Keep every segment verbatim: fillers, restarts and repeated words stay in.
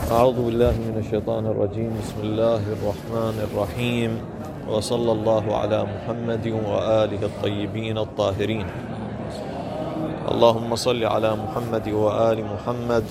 أعوذ بالله من الشيطان الرجيم. بسم الله الرحمن الرحيم، وصلى الله على محمد وآله الطيبين الطاهرين. اللهم صل على محمد وآل محمد،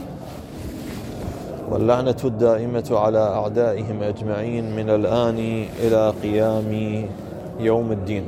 واللعنة الدائمة على أعدائهم أجمعين من الآن إلى قيام يوم الدين.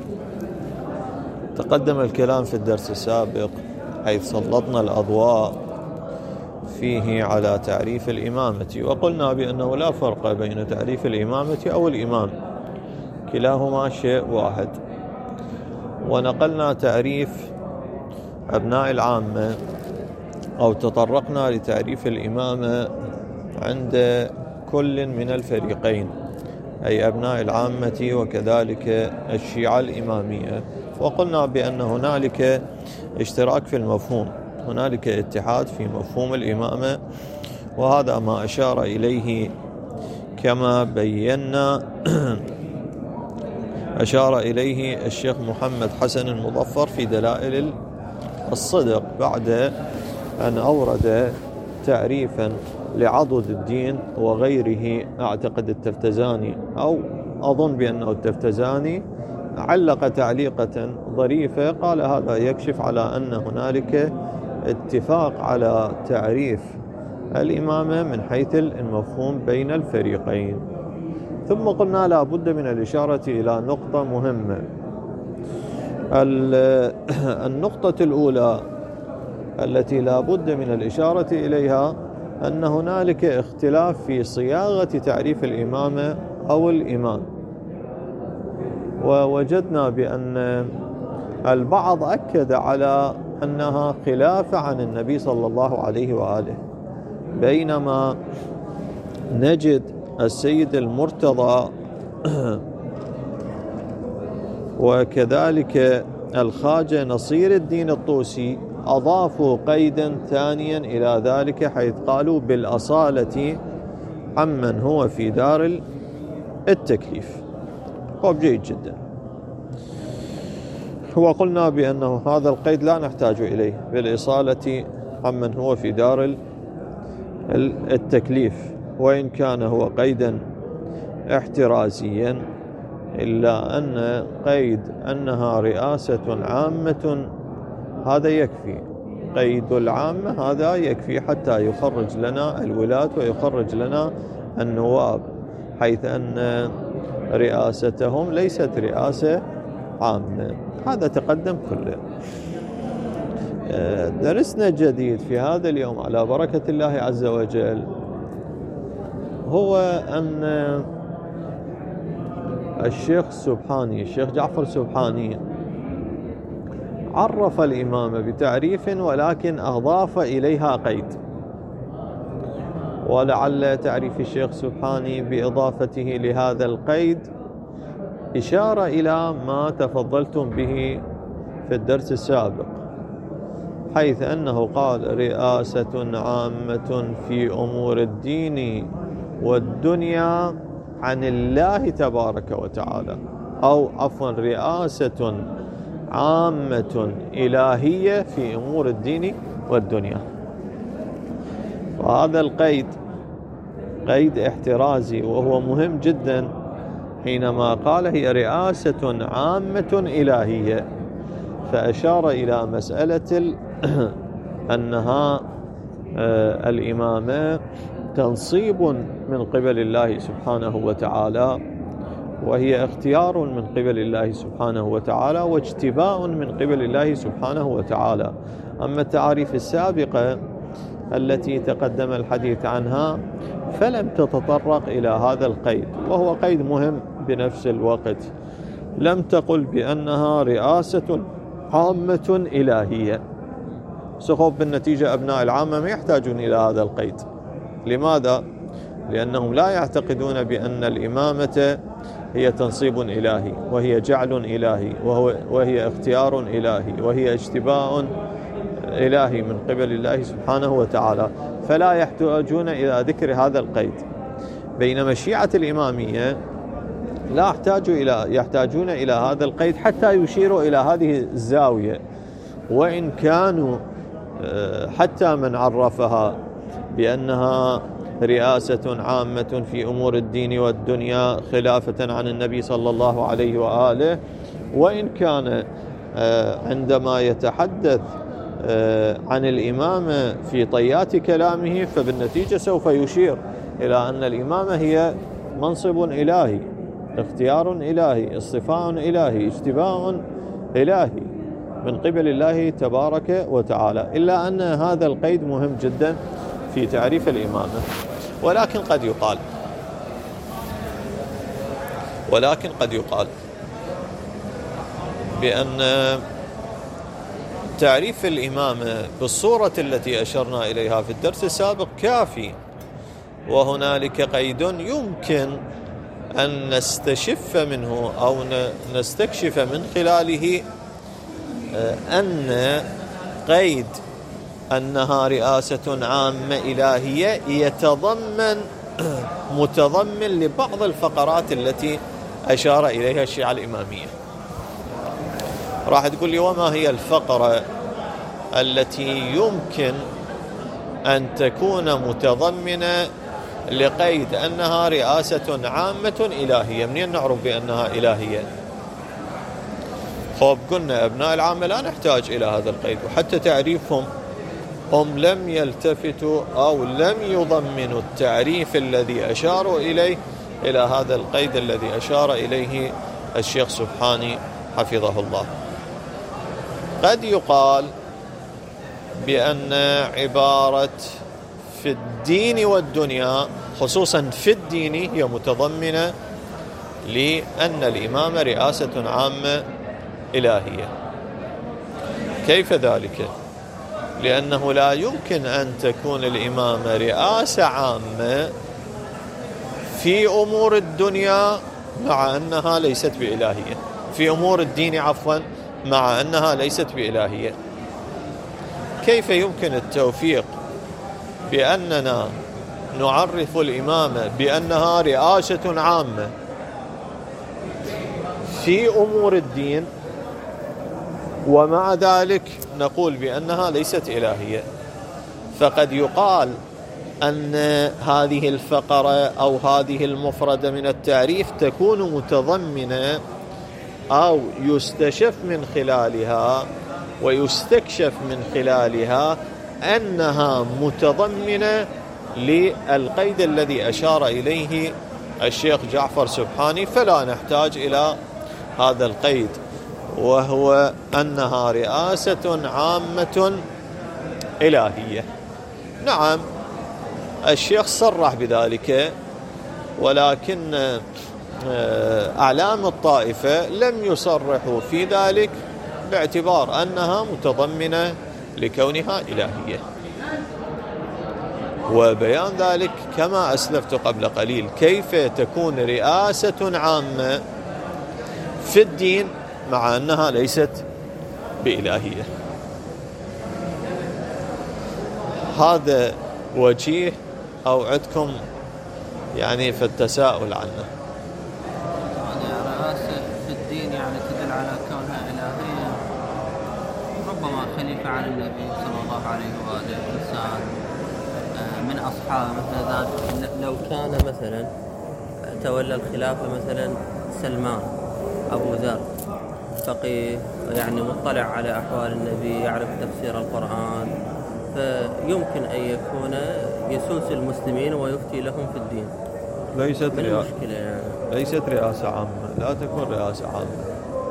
تقدم الكلام في الدرس السابق حيث سلطنا الأضواء فيه على تعريف الإمامة، وقلنا بأنه لا فرق بين تعريف الإمامة أو الإمام، كلاهما شيء واحد. ونقلنا تعريف أبناء العامة أو تطرقنا لتعريف الإمامة عند كل من الفريقين، أي أبناء العامة وكذلك الشيعة الإمامية، وقلنا بأن هنالك اشتراك في المفهوم، هنالك اتحاد في مفهوم الإمامة، وهذا ما أشار إليه كما بينا أشار إليه الشيخ محمد حسن المظفر في دلائل الصدق بعد أن أورد تعريفا لعضد الدين وغيره. أعتقد التفتزاني أو أظن بأنه التفتزاني علق تعليقة ظريفة، قال هذا يكشف على أن هنالك اتفاق على تعريف الإمامة من حيث المفهوم بين الفريقين. ثم قلنا لا بد من الإشارة إلى نقطة مهمة. النقطة الأولى التي لا بد من الإشارة إليها أن هنالك اختلاف في صياغة تعريف الإمامة أو الإمام، ووجدنا بأن البعض أكد على أنها خلاف عن النبي صلى الله عليه وآله، بينما نجد السيد المرتضى وكذلك الخواجة نصير الدين الطوسي أضافوا قيدا ثانيا إلى ذلك، حيث قالوا بالأصالة عمن هو في دار التكليف. هو جيد جدا. وقلنا بأنه هذا القيد لا نحتاج إليه، بالإصالة عمن هو في دار التكليف، وإن كان هو قيدا احترازيا، إلا أن قيد أنها رئاسة عامة هذا يكفي. قيد العامة هذا يكفي حتى يخرج لنا الولاة ويخرج لنا النواب، حيث أن رئاستهم ليست رئاسة عامة. هذا تقدم كله. درسنا الجديد في هذا اليوم على بركة الله عز وجل هو أن الشيخ السبحاني الشيخ جعفر السبحاني عرف الإمامة بتعريف ولكن أضاف إليها قيد، ولعل تعريف الشيخ السبحاني بإضافته لهذا القيد إشارة إلى ما تفضلتم به في الدرس السابق، حيث أنه قال رئاسة عامة في أمور الدين والدنيا عن الله تبارك وتعالى، أو عفوا رئاسة عامة إلهية في أمور الدين والدنيا. وهذا القيد قيد احترازي وهو مهم جدا، حينما قال هي رئاسة عامة إلهية، فأشار إلى مسألة أنها الإمامة تنصيب من قبل الله سبحانه وتعالى، وهي اختيار من قبل الله سبحانه وتعالى واجتباء من قبل الله سبحانه وتعالى. أما التعاريف السابقة التي تقدم الحديث عنها فلم تتطرق إلى هذا القيد، وهو قيد مهم بنفس الوقت. لم تقل بأنها رئاسة عامة إلهية. سخوف بالنتيجة أبناء العامة ما يحتاجون إلى هذا القيد. لماذا؟ لأنهم لا يعتقدون بأن الإمامة هي تنصيب إلهي، وهي جعل إلهي، وهو وهي اختيار إلهي، وهي اجتباء إلهي من قبل الله سبحانه وتعالى، فلا يحتاجون إلى ذكر هذا القيد. بينما الشيعة الإمامية لا يحتاجوا إلى يحتاجون إلى هذا القيد حتى يشيروا إلى هذه الزاوية، وإن كانوا حتى من عرفها بأنها رئاسة عامة في أمور الدين والدنيا خلافة عن النبي صلى الله عليه وآله. وإن كان عندما يتحدث عن الإمامة في طيات كلامه فبالنتيجة سوف يشير إلى أن الإمامة هي منصب إلهي، اختيار إلهي، اصطفاء إلهي، اجتباء إلهي من قبل الله تبارك وتعالى. إلا أن هذا القيد مهم جدا في تعريف الإمامة. ولكن قد يقال ولكن قد يقال بأن تعريف الإمامة بالصورة التي أشرنا إليها في الدرس السابق كافي، وهنالك قيد يمكن أن نستشف منه أو نستكشف من خلاله أن قيد أنها رئاسة عامة إلهية يتضمن متضمن لبعض الفقرات التي أشار إليها الشيعة الإمامية. راح تقول لي وما هي الفقرة التي يمكن أن تكون متضمنة لقيد أنها رئاسة عامة إلهية؟ منين نعرف بأنها إلهية؟ خب قلنا أبناء العامة لا نحتاج إلى هذا القيد، وحتى تعريفهم هم لم يلتفتوا أو لم يضمنوا التعريف الذي أشاروا إليه إلى هذا القيد الذي أشار إليه الشيخ سبحاني حفظه الله. قد يقال بأن عبارة في الدين والدنيا خصوصا في الدين هي متضمنة لأن الإمام رئاسة عامة إلهية. كيف ذلك؟ لأنه لا يمكن أن تكون الإمامة رئاسة عامة في أمور الدنيا مع أنها ليست بإلهية، في أمور الدين عفوا مع أنها ليست بإلهية. كيف يمكن التوفيق بأننا نعرف الإمامة بأنها رئاسة عامة في أمور الدين ومع ذلك نقول بأنها ليست إلهية؟ فقد يقال أن هذه الفقرة أو هذه المفردة من التعريف تكون متضمنة أو يستشف من خلالها ويستكشف من خلالها أنها متضمنة للقيد الذي أشار إليه الشيخ جعفر سبحاني، فلا نحتاج إلى هذا القيد، وهو أنها رئاسة عامة إلهية. نعم الشيخ صرح بذلك، ولكن أعلام الطائفة لم يصرحوا في ذلك باعتبار أنها متضمنة لكونها إلهية. وبيان ذلك كما أسلفت قبل قليل، كيف تكون رئاسة عامة في الدين مع أنها ليست بإلهية؟ هذا وجيه أوعدكم يعني في التساؤل عنه. رئاسة في الدين يعني تدل على كونها إلهية، ربما خليفة عن النبي صلى الله عليه وآله إنسان من أصحابه مثل ذلك. لو كان مثلا تولى الخلافة مثلا سلمان أبو ذر فقيه يعني مطلع على أحوال النبي، يعرف تفسير القرآن، فيمكن أن يكون يسوس المسلمين ويفتي لهم في الدين. ليست رئاسة يعني. ليست رئاسة عامة، لا تكون رئاسة عامة.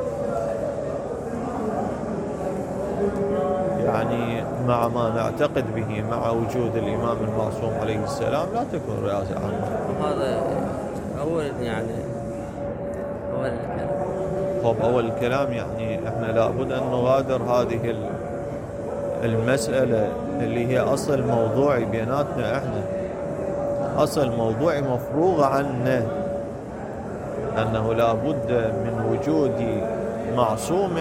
يعني مع ما نعتقد به مع وجود الإمام المعصوم عليه السلام لا تكون رئاسة عامة. وهذا أول يعني أول الكلام. طب أول الكلام يعني إحنا لابد أن نغادر هذه المسألة اللي هي أصل موضوعي بيناتنا. إحنا أصل موضوعي مفروغ عنه أنه لابد من وجود معصوم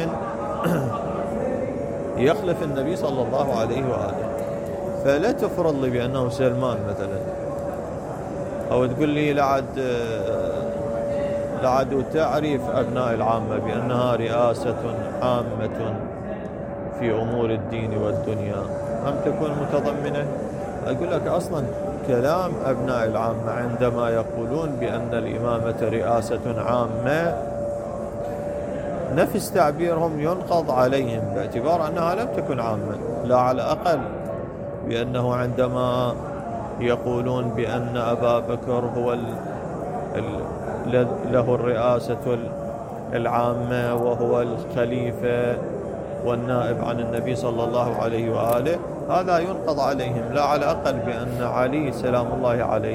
يخلف النبي صلى الله عليه وآله. فلا تفرض لي بأنه سلمان مثلا، أو تقول لي لعد لعد تعريف أبناء العامة بأنها رئاسة عامة في أمور الدين والدنيا، أم تكون متضمنة أقول لك أصلا كلام أبناء العامة عندما يقولون بأن الإمامة رئاسة عامة، نفس تعبيرهم ينقض عليهم باعتبار أنها لم تكن عامة. لا على الأقل بأنه عندما يقولون بأن أبا بكر هو ال ال له الرئاسة العامة وهو الخليفة والنائب عن النبي صلى الله عليه وآله، هذا ينقض عليهم. لا على الأقل بأن علي سلام الله عليه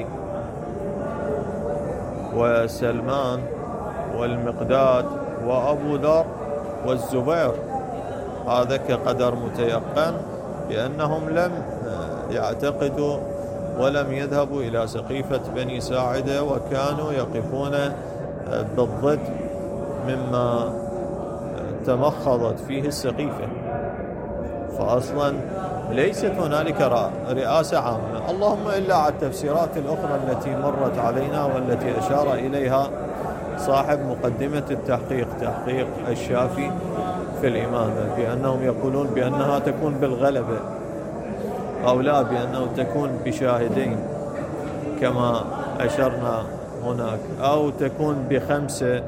وسلمان والمقداد وأبو ذر والزبير، هذا كقدر متيقن بأنهم لم يعتقدوا ولم يذهبوا إلى سقيفة بني ساعدة، وكانوا يقفون بالضد مما تمخضت فيه السقيفة. فأصلا ليست هنالك رئاسة عامة، اللهم إلا على التفسيرات الأخرى التي مرت علينا والتي أشار إليها صاحب مقدمة التحقيق، تحقيق الشافي في الإمامة، بأنهم يقولون بأنها تكون بالغلبة، أو لا بأنه تكون بشاهدين كما أشرنا هناك، أو تكون بخمسة،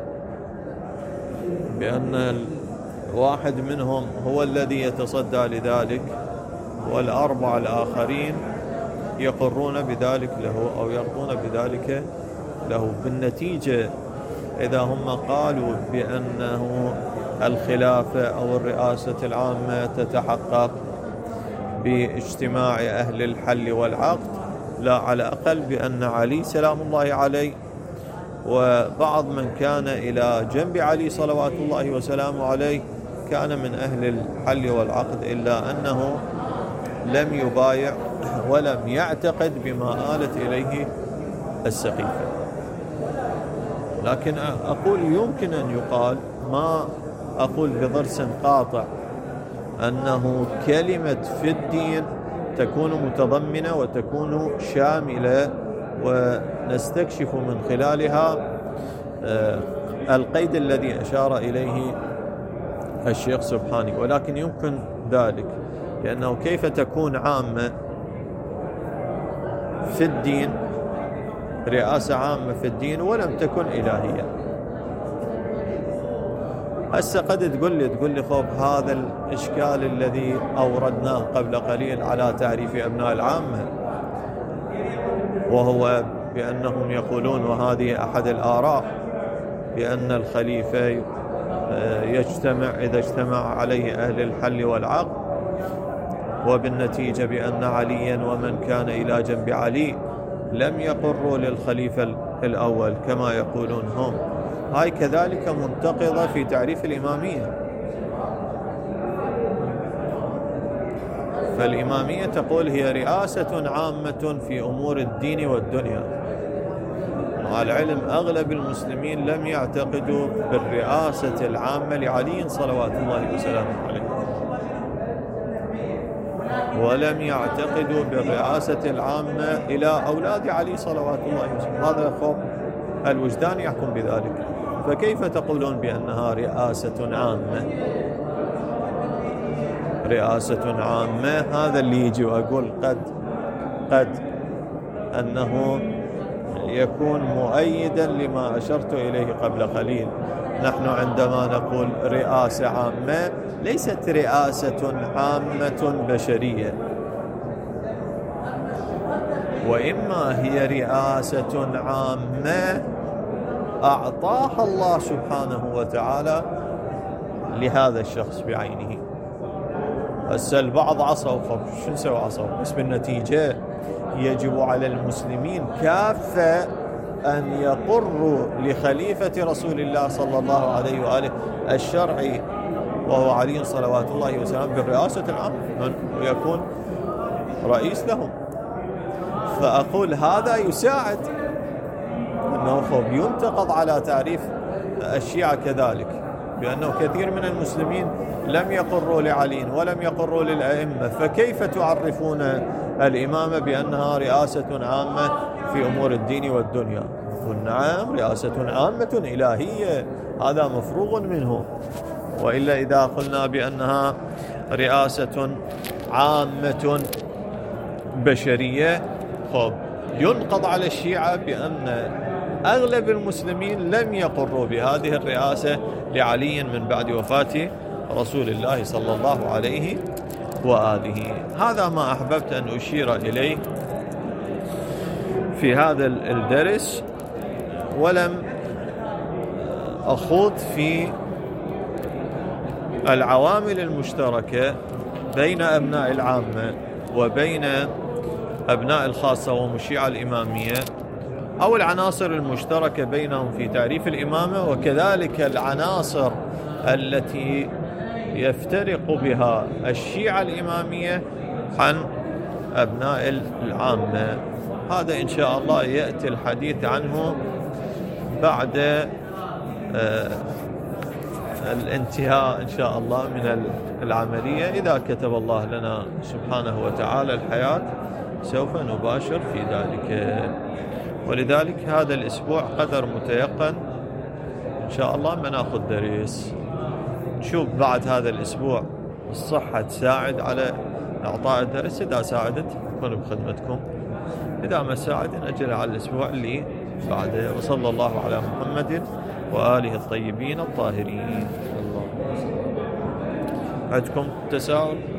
بأن واحد منهم هو الذي يتصدى لذلك والأربعة الآخرين يقرون بذلك له أو يرضون بذلك له. بالنتيجة إذا هم قالوا بأنه الخلافة أو الرئاسة العامة تتحقق باجتماع أهل الحل والعقد، لا على الأقل بأن علي سلام الله عليه وبعض من كان إلى جنب علي صلوات الله وسلامه عليه كان من أهل الحل والعقد، إلا أنه لم يبايع ولم يعتقد بما آلت إليه السقيفة. لكن أقول يمكن أن يقال، ما أقول بضرس قاطع، أنه كلمة في الدين تكون متضمنة وتكون شاملة، ونستكشف من خلالها القيد الذي أشار إليه الشيخ سبحاني. ولكن يمكن ذلك، لأنه كيف تكون عامة في الدين، رئاسة عامة في الدين ولم تكن إلهية؟ هسه قد تقول لي تقول لي خب هذا الإشكال الذي أوردناه قبل قليل على تعريف أبناء العامة، وهو بأنهم يقولون، وهذه أحد الآراء، بأن الخليفة يجتمع إذا اجتمع عليه أهل الحل والعقد، وبالنتيجة بأن عليا ومن كان إلى جنب علي لم يقروا للخليفة الأول كما يقولون هم. هاي كذلك منتقضة في تعريف الإمامية. فالإمامية تقول هي رئاسة عامة في أمور الدين والدنيا. مع العلم أغلب المسلمين لم يعتقدوا بالرئاسة العامة لعلي صلوات الله وسلامه عليه، ولم يعتقدوا بالرئاسة العامة إلى أولاد علي صلوات الله وسلامه. هذا خوف الوجدان يحكم بذلك. فكيف تقولون بأنها رئاسة عامة؟ رئاسة عامة، هذا اللي يجي وأقول قد قد أنه يكون مؤيدا لما أشرت إليه قبل قليل. نحن عندما نقول رئاسة عامة ليست رئاسة عامة بشرية، وإما هي رئاسة عامة أعطاها الله سبحانه وتعالى لهذا الشخص بعينه. هسه البعض عصوا، شو نسوي عصوا؟ بس بالنتيجة يجب على المسلمين كافة أن يقروا لخليفة رسول الله صلى الله عليه وآله الشرعي وهو علي صلوات الله وسلامه بالرئاسة العامة، ويكون رئيس لهم. فأقول هذا يساعد أنه خوف ينتقض على تعريف الشيعة كذلك، بأنه كثير من المسلمين لم يقروا لعلي ولم يقروا للأئمة، فكيف تعرفون الإمامة بأنها رئاسة عامة في أمور الدين والدنيا؟ قل نعم، رئاسة عامة إلهية، هذا مفروغ منه. وإلا إذا قلنا بأنها رئاسة عامة بشرية. خب ينقض على الشيعة بأن أغلب المسلمين لم يقروا بهذه الرئاسة لعلي من بعد وفاة رسول الله صلى الله عليه وآله. هذا ما أحببت أن أشير إليه في هذا الدرس، ولم أخوض في العوامل المشتركة بين أبناء العامة وبين أبناء الخاصة ومشيع الإمامية، أو العناصر المشتركة بينهم في تعريف الإمامة، وكذلك العناصر التي يفترق بها الشيعة الإمامية عن أبناء العامة. هذا إن شاء الله يأتي الحديث عنه بعد آه الانتهاء إن شاء الله من العملية. إذا كتب الله لنا سبحانه وتعالى الحياة سوف نباشر في ذلك. ولذلك هذا الأسبوع قدر متيقن إن شاء الله ما ناخذ درس. نشوف بعد هذا الأسبوع الصحة تساعد على إعطاء الدرس. إذا ساعدت أكون بخدمتكم، إذا ما ساعد نأجل على الأسبوع اللي بعده. وصلى الله على محمد وآله الطيبين الطاهرين. عندكم تساؤل؟